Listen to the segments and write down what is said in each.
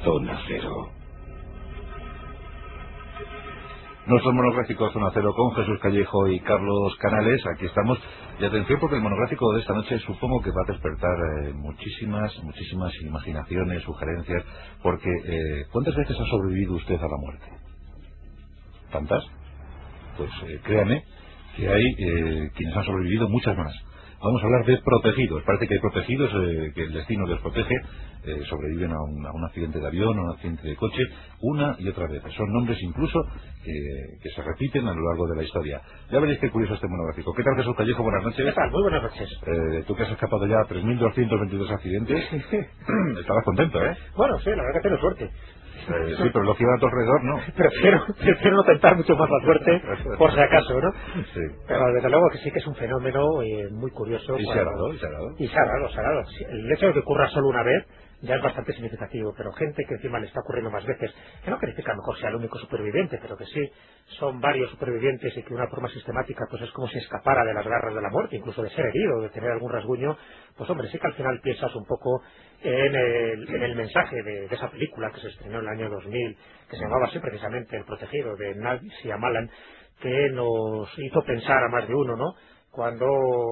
Zona Cero. Nuestro monográfico Zona Cero con Jesús Callejo y Carlos Canales. Aquí estamos. Y atención, porque el monográfico de esta noche supongo que va a despertar muchísimas imaginaciones, sugerencias, porque ¿cuántas veces ha sobrevivido usted a la muerte? ¿Tantas? Pues créame que hay quienes han sobrevivido muchas más. Vamos a hablar de protegidos. Parece que hay protegidos que el destino les protege, sobreviven a un accidente de avión, a un accidente de coche, una y otra vez. Son nombres incluso que se repiten a lo largo de la historia. Ya veréis qué curioso este monográfico. ¿Qué tal, Jesús Callejo? Buenas noches. ¿Qué tal? Muy buenas noches. Tú que has escapado ya a 3.222 accidentes, estabas contento, ¿eh? Bueno, sí, la verdad que tengo suerte. Sí, pero lo que iba a tu alrededor no. Prefiero no tentar mucho más la suerte, por si acaso, ¿no? Sí. Pero desde luego que sí que es un fenómeno muy curioso. Y se ha dado. Y se ha dado. Sí, el hecho de que ocurra solo una vez ya es bastante significativo, pero gente que encima le está ocurriendo más veces, que no quiere decir que a lo mejor sea el único superviviente, pero que sí son varios supervivientes y que de una forma sistemática pues es como si escapara de las garras de la muerte, incluso de ser herido, de tener algún rasguño, pues hombre, sí que al final piensas un poco en el mensaje de esa película que se estrenó en el año 2000, que se llamaba así precisamente El Protegido, de Night Shyamalan, que nos hizo pensar a más de uno, ¿no? Cuando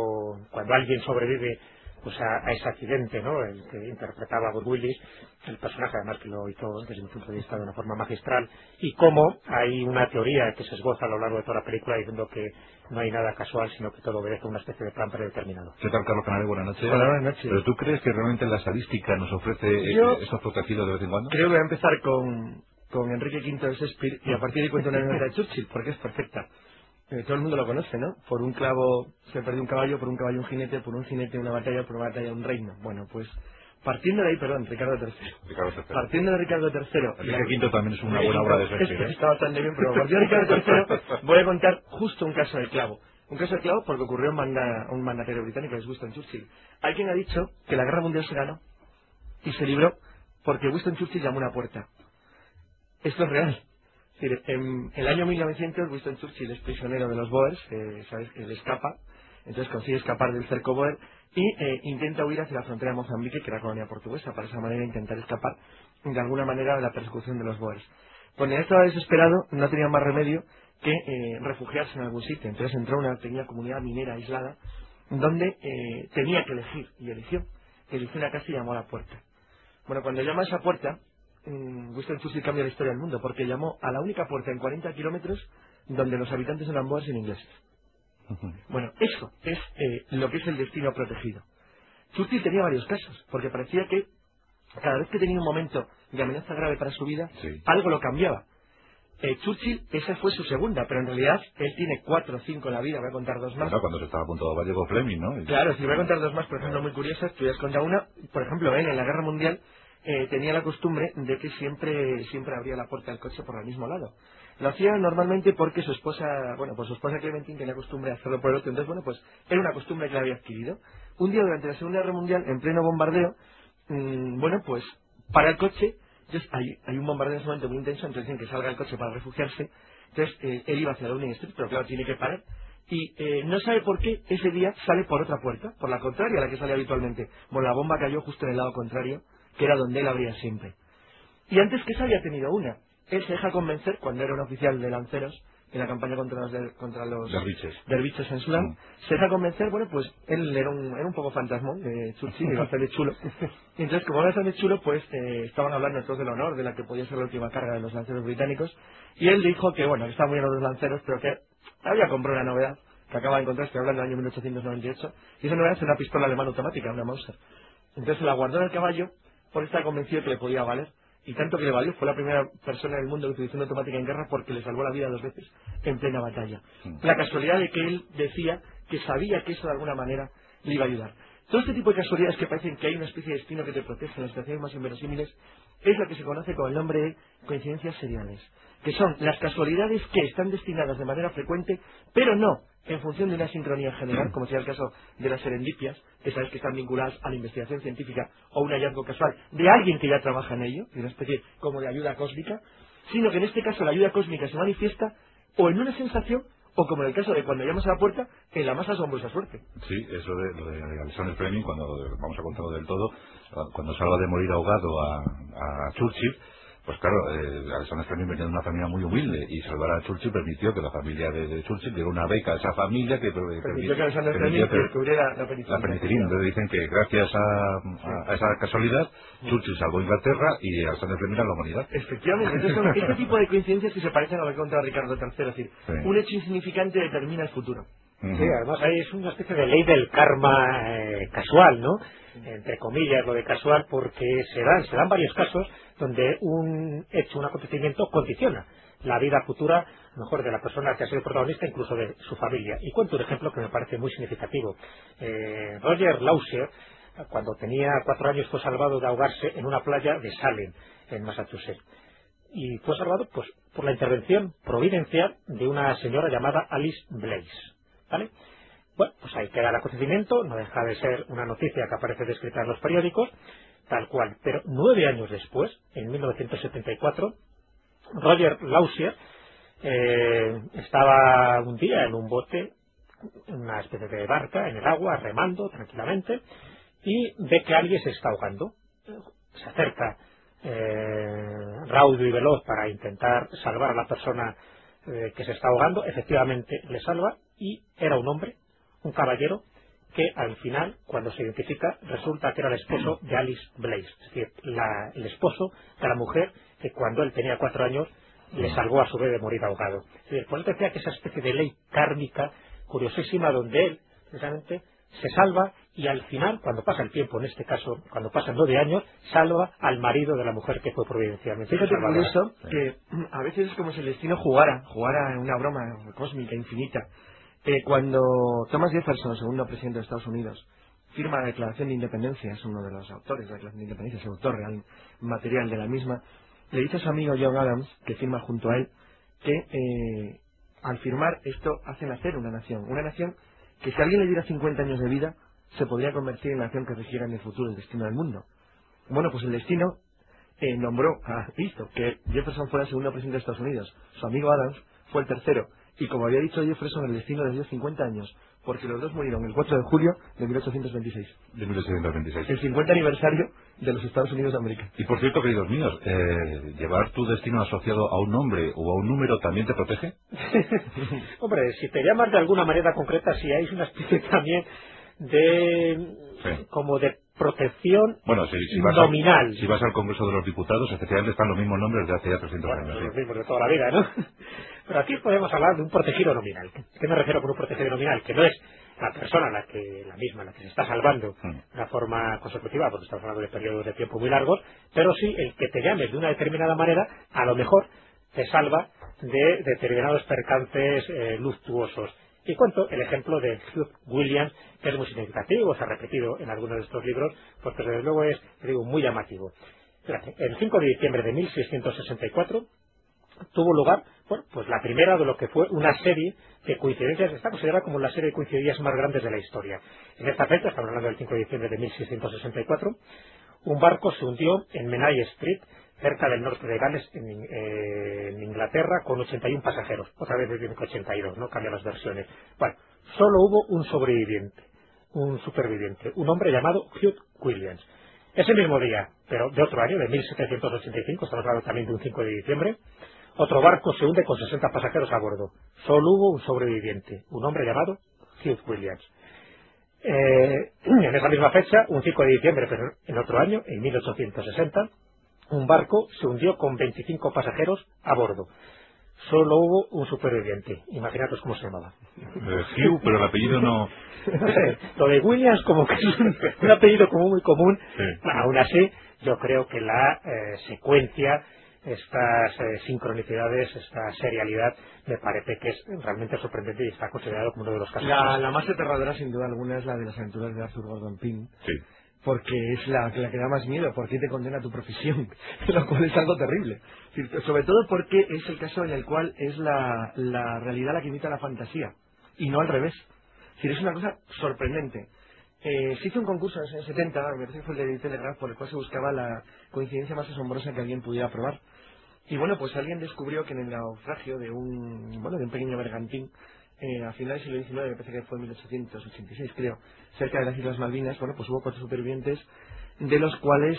alguien sobrevive pues a ese accidente, ¿no? El que interpretaba a Bruce Willis, el personaje además que lo hizo desde mi punto de vista de una forma magistral, y cómo hay una teoría que se esboza a lo largo de toda la película diciendo que no hay nada casual, sino que todo obedece a una especie de plan predeterminado. ¿Qué tal, Carlos Canales? Buenas noches. Hola, buenas noches. ¿Pero tú crees que realmente la estadística nos ofrece estos protegidos de vez en cuando? Creo que voy a empezar con Enrique V de Shakespeare y a partir de ahí cuento una anécdota de Churchill, porque es perfecta. Todo el mundo lo conoce, ¿no? Por un clavo se perdió un caballo, por un caballo un jinete, por un jinete una batalla, por una batalla un reino. Bueno, pues partiendo de ahí, Ricardo III. Partiendo de Ricardo III. Enrique V también es una buena obra de Shakespeare, Está bastante bien, pero partiendo de Ricardo III voy a contar justo un caso del clavo. Un caso del clavo porque ocurrió a un mandatario británico, que es Winston Churchill. Alguien ha dicho que la guerra mundial se ganó y se libró porque Winston Churchill llamó a una puerta. Esto es real. Es decir, en el año 1900 Winston Churchill es prisionero de los Boers, sabes que él escapa, entonces consigue escapar del cerco Boer y intenta huir hacia la frontera de Mozambique, que era colonia portuguesa, para esa manera intentar escapar de alguna manera de la persecución de los Boers. Cuando él estaba desesperado, no tenía más remedio que refugiarse en algún sitio, entonces entró a una pequeña comunidad minera aislada donde tenía que elegir, y eligió una casa y llamó a la puerta. Bueno, cuando llama a esa puerta, Winston Churchill cambia la historia del mundo porque llamó a la única puerta en 40 kilómetros donde los habitantes eran boers sin ingleses. Bueno, eso es lo que es el destino protegido. Churchill tenía varios casos, porque parecía que cada vez que tenía un momento de amenaza grave para su vida, algo lo cambiaba. Churchill, esa fue su segunda, pero en realidad él tiene 4 o 5 en la vida, voy a contar 2 más. Claro, cuando se estaba a punto de Vallejo Fleming, ¿no? Claro, si voy a contar 2 más, por ejemplo, muy curiosas, tú ya has contado una. Por ejemplo, él en la Guerra Mundial tenía la costumbre de que siempre abría la puerta del coche por el mismo lado. Lo hacía normalmente porque su esposa Clementine tenía costumbre de hacerlo por el otro, entonces bueno, pues era una costumbre que le había adquirido. Un día durante la Segunda Guerra Mundial, en pleno bombardeo, pues para el coche, entonces hay un bombardeo en ese momento muy intenso, entonces dicen que salga el coche para refugiarse, entonces él iba hacia Downing Street, pero claro, tiene que parar, y no sabe por qué ese día sale por otra puerta, por la contraria a la que sale habitualmente. Bueno, la bomba cayó justo en el lado contrario, que era donde él abría siempre. Y antes que esa había tenido una. Él se deja convencer, cuando era un oficial de lanceros en la campaña contra los derviches en Sudán, se deja convencer, bueno, pues él era un poco fantasmón de Churchill, iba a hacerle chulo. Y entonces, como iba a hacerle chulo, pues estaban hablando todos del honor, de la que podía ser la última carga de los lanceros británicos, y él dijo que, bueno, que estaban muy bien los lanceros, pero que había comprado una novedad, que acaba de encontrar, estoy hablando del año 1898, y esa novedad es una pistola alemana automática, una Mauser. Entonces se la guardó en el caballo, porque estaba convencido que le podía valer. Y tanto que le valió, fue la primera persona en el mundo que utilizó una automática en guerra porque le salvó la vida 2 veces en plena batalla. La casualidad de que él decía que sabía que eso de alguna manera le iba a ayudar. Todo este tipo de casualidades que parecen que hay una especie de destino que te protege en las situaciones más inverosímiles es lo que se conoce con el nombre de coincidencias seriales, que son las casualidades que están destinadas de manera frecuente, pero no en función de una sincronía general, como sería el caso de las serendipias, que sabes que están vinculadas a la investigación científica o un hallazgo casual de alguien que ya trabaja en ello, de una especie como de ayuda cósmica, sino que en este caso la ayuda cósmica se manifiesta o en una sensación o como en el caso de cuando llamas a la puerta, en la más asombrosa suerte. Sí, eso de lo de Alexander Fleming, cuando vamos a contarlo del todo, cuando salva de morir ahogado a Churchill, pues claro, Alexander Fleming venía de una familia muy humilde y salvar a Churchill permitió que la familia de Churchill diera una beca a esa familia que permitió que Alexander Fleming descubriera la penicilina. La penicilina. Entonces dicen que gracias a esa casualidad, Churchill salvó Inglaterra y Alexander Fleming a la humanidad. Efectivamente, entonces son este tipo de coincidencias que se parecen a lo que contaba Ricardo III, es decir, Sí. un hecho insignificante determina el futuro. Sí, además ahí es una especie de ley del karma casual, ¿no? Entre comillas, lo de casual, porque se dan varios casos donde un hecho, un acontecimiento condiciona la vida futura, a lo mejor de la persona que ha sido protagonista, incluso de su familia. Y cuento un ejemplo que me parece muy significativo. Roger Lausier, cuando tenía 4 años, fue salvado de ahogarse en una playa de Salem, en Massachusetts. Y fue salvado pues por la intervención providencial de una señora llamada Alice Blaze. ¿Vale? Bueno, pues ahí queda el acontecimiento, no deja de ser una noticia que aparece descrita en los periódicos, tal cual. Pero 9 años después, en 1974, Roger Lausier estaba un día en un bote, en una especie de barca, en el agua, remando tranquilamente, y ve que alguien se está ahogando. Se acerca raudo y veloz para intentar salvar a la persona que se está ahogando. Efectivamente le salva, y era un hombre, un caballero, que al final, cuando se identifica, resulta que era el esposo de Alice Blaze, es decir, el esposo de la mujer que cuando él tenía 4 años le salvó a su vez de morir ahogado. Es decir, por eso decía que esa especie de ley kármica curiosísima, donde él precisamente se salva y al final, cuando pasa el tiempo, en este caso, cuando pasan 9 años, salva al marido de la mujer que fue providencialmente Fíjate salvada. curioso que a veces es como si el destino jugara en una broma cósmica infinita. Cuando Thomas Jefferson, segundo presidente de Estados Unidos, firma la Declaración de Independencia, es uno de los autores de la Declaración de Independencia, es el autor real material de la misma, le dice a su amigo John Adams, que firma junto a él, que al firmar esto hace nacer una nación que si alguien le diera 50 años de vida, se podría convertir en la nación que regiera en el futuro el destino del mundo. Bueno, pues el destino nombró a Cristo, que Jefferson fuera el segundo presidente de Estados Unidos, su amigo Adams fue el tercero, y como había dicho Jefferson, el destino les dio 50 años, porque los dos murieron el 4 de julio de 1826. De 1826. El 50 aniversario de los Estados Unidos de América. Y por cierto, queridos míos, ¿llevar tu destino asociado a un nombre o a un número también te protege? Hombre, si te llamas de alguna manera concreta, si hay una especie también de como de protección nominal. Si vas al Congreso de los Diputados, efectivamente están los mismos nombres de hace ya 300 años. Los mismos de toda la vida, ¿no? Pero aquí podemos hablar de un protegido nominal. ¿Qué me refiero con un protegido nominal? Que no es la persona la que se está salvando de una forma consecutiva, porque estamos hablando de periodos de tiempo muy largos, pero sí el que te llames de una determinada manera, a lo mejor te salva de determinados percances luctuosos. Y cuento el ejemplo de Hugh Williams, que es muy significativo, se ha repetido en algunos de estos libros, porque desde luego es, digo, muy llamativo. Fíjate, el 5 de diciembre de 1664 tuvo lugar, bueno, pues la primera de lo que fue una serie de coincidencias, está considerada como la serie de coincidencias más grandes de la historia. En esta fecha, estamos hablando del 5 de diciembre de 1664, un barco se hundió en Menai Street, cerca del norte de Gales, en Inglaterra, con 81 pasajeros. Otra vez dicen que 82, ¿no? Cambian las versiones. Bueno, solo hubo un sobreviviente, un superviviente, un hombre llamado Hugh Williams. Ese mismo día, pero de otro año, de 1785, estamos hablando también de un 5 de diciembre, otro barco se hunde con 60 pasajeros a bordo. Solo hubo un sobreviviente, un hombre llamado Hugh Williams. En esa misma fecha, un 5 de diciembre, pero en otro año, en 1860, un barco se hundió con 25 pasajeros a bordo. Solo hubo un superviviente. Imaginaos cómo se llamaba. Hugh, pero el apellido no... No sé, lo de Williams como que es un apellido como muy común. Sí. Aún así, yo creo que la secuencia, estas sincronicidades, esta serialidad, me parece que es realmente sorprendente y está considerado como uno de los casos. La más aterradora, sin duda alguna, es la de las aventuras de Arthur Gordon Pym. Sí. Porque es la que da más miedo, porque te condena tu profesión, lo cual es algo terrible. Sobre todo porque es el caso en el cual es la realidad la que imita la fantasía, y no al revés. Es una cosa sorprendente. Se hizo un concurso en los años 70, me parece que fue el de Telegraph, por el cual se buscaba la coincidencia más asombrosa que alguien pudiera probar. Y bueno, pues alguien descubrió que en el naufragio de un pequeño bergantín a finales del siglo XIX, me parece que fue en 1886, creo, cerca de las Islas Malvinas, bueno, pues hubo 4 supervivientes, de los cuales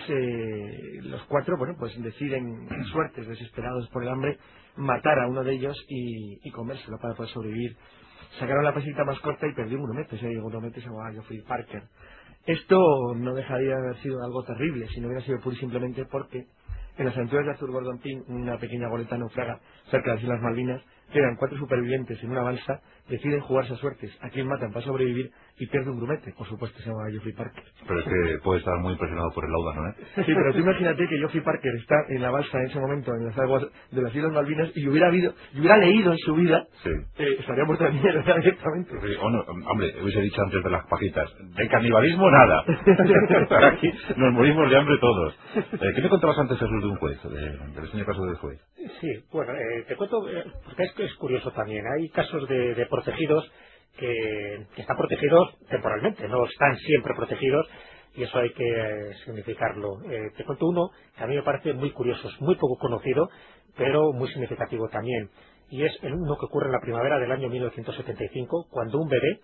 los 4, bueno, pues deciden, suertes, desesperados por el hambre, matar a uno de ellos y comérselo para poder sobrevivir. Sacaron la pesita más corta y perdió un grumete, ese grumete se llamaba Geoffrey Parker. Esto no dejaría de haber sido algo terrible si no hubiera sido pura y simplemente porque en las aventuras de Arthur Gordon Pym, una pequeña goleta naufraga cerca de las Islas Malvinas, quedan 4 supervivientes en una balsa, deciden jugarse a suertes a quien matan para sobrevivir y pierde un grumete. Por supuesto se llama Geoffrey Parker. Pero es que puede estar muy impresionado por el láudano, ¿eh? Sí, pero tú imagínate que Geoffrey Parker está en la balsa en ese momento en las aguas de las Islas Malvinas y hubiera leído en su vida, Sí. Estaría muerto de miedo directamente. Sí, hombre, hubiese dicho antes de las pajitas, de canibalismo nada. Aquí nos morimos de hambre todos. ¿Qué me contabas antes, Jesús, de un juez, del extraño caso del juez? Sí, bueno, te cuento, porque es curioso también. Hay casos de protegidos que están protegidos temporalmente, no están siempre protegidos, y eso hay que significarlo. Te cuento uno que a mí me parece muy curioso, es muy poco conocido, pero muy significativo también. Y es uno que ocurre en la primavera del año 1975, cuando un bebé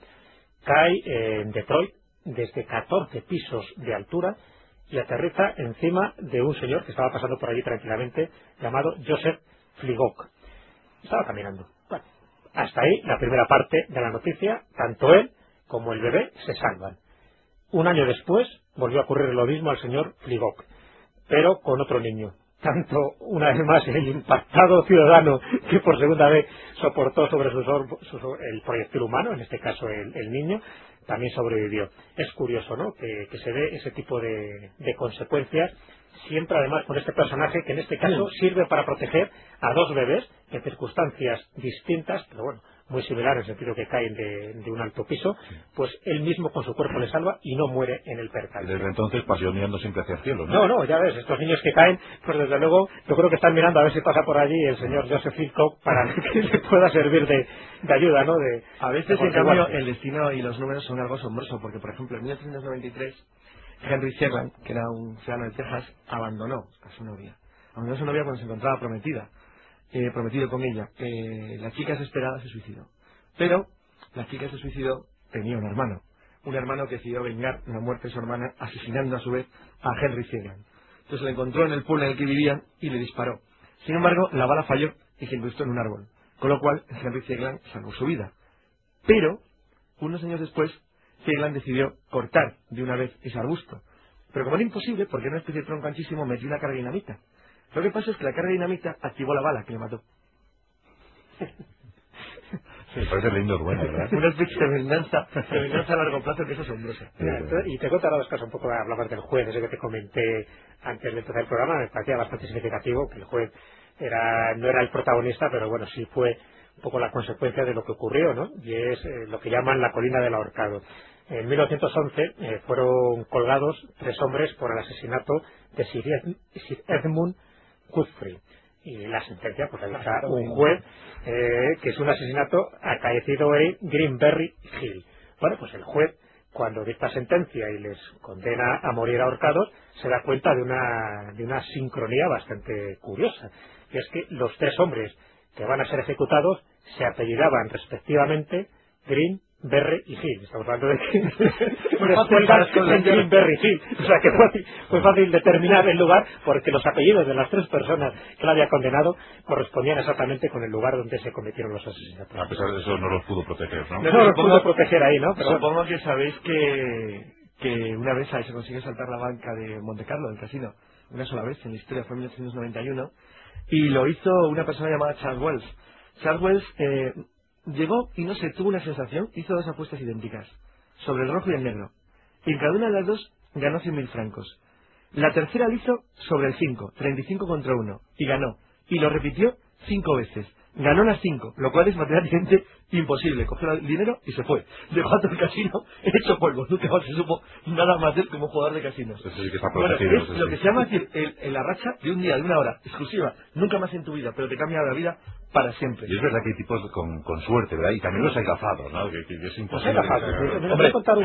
cae en Detroit desde 14 pisos de altura y aterriza encima de un señor que estaba pasando por allí tranquilamente, llamado Joseph Fligok. Estaba caminando. Bueno, hasta ahí la primera parte de la noticia. Tanto él como el bebé se salvan. Un año después volvió a ocurrir lo mismo al señor Fligok, pero con otro niño. Tanto, una vez más, el impactado ciudadano que por segunda vez soportó sobre sus hombros el proyectil humano, en este caso el niño, también sobrevivió. Es curioso, ¿no?, que se dé ese tipo de consecuencias, siempre además con este personaje que en este caso sirve para proteger a 2 bebés en circunstancias distintas, pero bueno, muy similares, en el sentido que caen de un alto piso, pues él mismo con su cuerpo le salva y no muere en el percance. Desde entonces pasó mirando siempre hacia el cielo, ¿no? No, ya ves, estos niños que caen, pues desde luego yo creo que están mirando a ver si pasa por allí el señor Joseph Fligok para que le pueda servir de ayuda, ¿no? A veces, en cambio, el destino y los números son algo asombroso, porque por ejemplo en 1993 Henry Sierland, que era un ciudadano de Texas, abandonó a su novia cuando se encontraba prometido con ella. La chica desesperada se suicidó, pero la chica se suicidó, tenía un hermano que decidió vengar la muerte de su hermana asesinando a su vez a Henry Sierland. Entonces lo encontró en el pueblo en el que vivían y le disparó. Sin embargo, la bala falló y se incrustó en un árbol, con lo cual Henry Sierland salvó su vida. Pero unos años después Sierland decidió cortar de una vez ese arbusto, pero como era imposible, porque era una especie de tronco anchísimo, metió una carga de dinamita. Lo que pasó es que la carga de dinamita activó la bala que le mató. Sí, parece lindo, bueno, ¿verdad? Una especie de venganza a largo plazo que es asombrosa. Y te cuento ahora 2 casos, un poco hablabas del juez, ese que te comenté antes de empezar el programa. Me parecía bastante significativo que el juez no era el protagonista, pero bueno, sí fue un poco la consecuencia de lo que ocurrió, ¿no? Y es lo que llaman la colina del ahorcado. En 1911 fueron colgados 3 hombres por el asesinato de Sir Edmund Godfrey. Y la sentencia, pues ahí está un juez, que es un asesinato acaecido en Greenberry Hill. Bueno, pues el juez, cuando dicta sentencia y les condena a morir ahorcados, se da cuenta de una sincronía bastante curiosa. Y es que los 3 hombres que van a ser ejecutados se apellidaban respectivamente Green, Berry y Hill. Estamos hablando de que en Greenberry Hill. O sea que fue fácil determinar el lugar, porque los apellidos de las 3 personas que la había condenado correspondían exactamente con el lugar donde se cometieron los asesinatos. A pesar de eso no los pudo proteger, ¿no? No los pudo proteger ahí, ¿no? Pero supongo que sabéis que una vez se consiguió saltar la banca de Monte Carlo, del casino, una sola vez en la historia, fue en 1891, y lo hizo una persona llamada Charles Wells. Charles Wells llegó y no sé, tuvo una sensación, hizo 2 apuestas idénticas, sobre el rojo y el negro, y en cada una de las 2 ganó 100.000 francos. La tercera lo hizo sobre el 5, 35 contra 1, y ganó, y lo repitió 5 veces. Ganó las 5, lo cual es matemáticamente imposible. Cogió el dinero y se fue. Dejó a todo el casino hecho polvo. Nunca más se supo nada más de él como jugador de casinos. Eso sí que está protegido. Bueno, es lo que se llama decir, la racha de un día, de una hora, exclusiva. Nunca más en tu vida, pero te cambia la vida para siempre. Y es verdad que hay tipos con suerte, ¿verdad? Y también los hay gafados, ¿no? Que es imposible. Voy a contar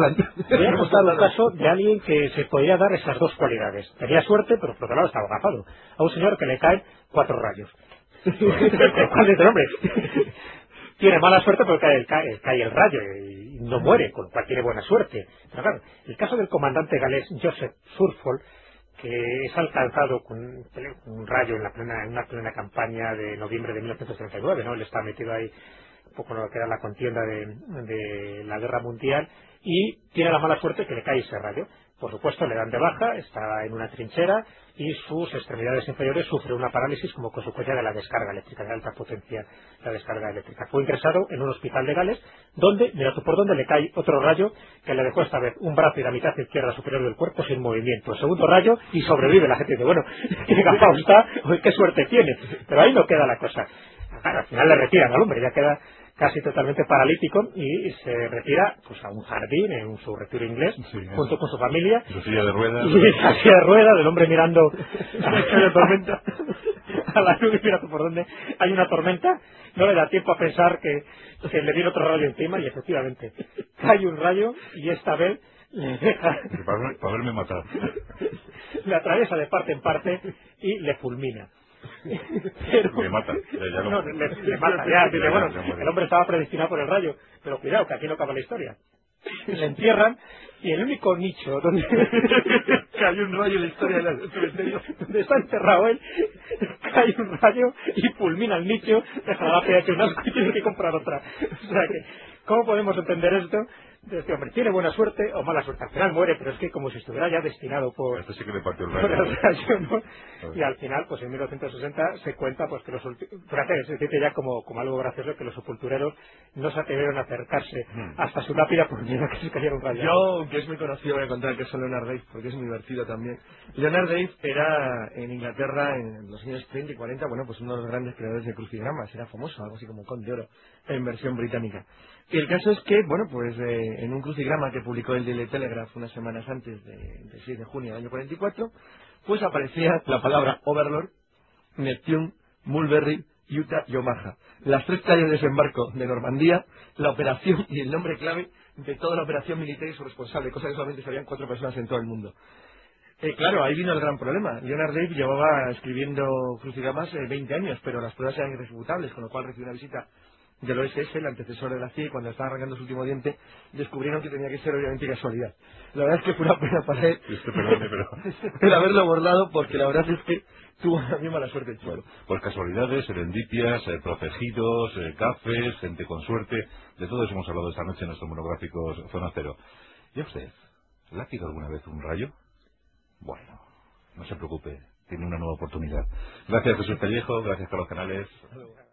un caso de alguien que se podía dar esas 2 cualidades. Tenía suerte, pero por otro lado estaba gafado. A un señor que le caen 4 rayos. ¿Cuál es el nombre? tiene mala suerte porque cae el rayo y no muere, con lo cual tiene buena suerte. Pero claro, el caso del comandante galés Joseph Surfol, que es alcanzado con un rayo en una plena campaña de noviembre de 1939, ¿no? Él está metido ahí un poco en lo que era la contienda de la guerra mundial y tiene la mala suerte que le cae ese rayo. Por supuesto, le dan de baja, está en una trinchera y sus extremidades inferiores sufren una parálisis como consecuencia de la descarga eléctrica, de alta potencia la descarga eléctrica. Fue ingresado en un hospital de Gales, donde, mira tú por dónde, le cae otro rayo que le dejó esta vez un brazo y la mitad izquierda superior del cuerpo sin movimiento. El segundo rayo y sobrevive. La gente dice, bueno, qué gafado está, qué suerte tiene. Pero ahí no queda la cosa. Claro, al final le retiran al hombre, ya queda casi totalmente paralítico y se retira pues a un jardín en su retiro inglés, sí, junto con su familia, su silla de ruedas, y la silla de ruedas del hombre mirando a la tormenta a la nube, mira por dónde hay una tormenta. No le da tiempo a pensar que le viene otro rayo encima y efectivamente cae un rayo y esta vez le deja para verme matar, le atraviesa de parte en parte y le fulmina. Pero, me mata, le mata, ya, dice, bueno, el hombre estaba predestinado por el rayo, pero cuidado, que aquí no acaba la historia. Le entierran y el único nicho donde cae un rayo en la historia del cementerio, donde está enterrado él, cae un rayo y fulmina el nicho, deja la lápida hecha un asco y tiene que comprar otra. O sea que, ¿cómo podemos entender esto? Este hombre tiene buena suerte o mala suerte. Al final muere, pero es que como si estuviera ya destinado por sí que le partió el rayo, ¿no? Y al final, pues en 1960 se cuenta pues que fíjate, se dice ya como algo gracioso que los sepultureros no se atrevieron a acercarse hasta su lápida por miedo a que se cayera un rayo. Yo, que es muy conocido, voy a contar que es Leonard Dave, porque es muy divertido también. Leonard Dave era en Inglaterra en los años 30 y 40, bueno, pues uno de los grandes creadores de crucigramas, era famoso, algo así como Conde de Oro, en versión británica. Y el caso es que, bueno, pues en un crucigrama que publicó el Daily Telegraph unas semanas antes del 6 de junio del año 44, pues aparecía la palabra Overlord, Neptune, Mulberry, Utah y Omaha. Las 3 playas de desembarco de Normandía, la operación y el nombre clave de toda la operación militar y su responsable, cosa que solamente sabían 4 personas en todo el mundo. Claro, ahí vino el gran problema. Leonard Dave llevaba escribiendo crucigramas 20 años, pero las pruebas eran irrefutables, con lo cual recibió una visita del OSS, el antecesor de la CIA, y cuando estaba arrancando su último diente descubrieron que tenía que ser obviamente casualidad. La verdad es que fue una pena para él el haberlo bordado, porque la verdad es que tuvo la misma mala suerte el chico. Bueno, pues casualidades, serendipias, protegidos, gafes, gente con suerte, de todo eso hemos hablado esta noche en nuestros monográficos Zona Cero. ¿Y a usted? ¿Le ha tirado alguna vez un rayo? Bueno, no se preocupe, tiene una nueva oportunidad. Gracias Jesús Callejo, gracias Carlos Canales.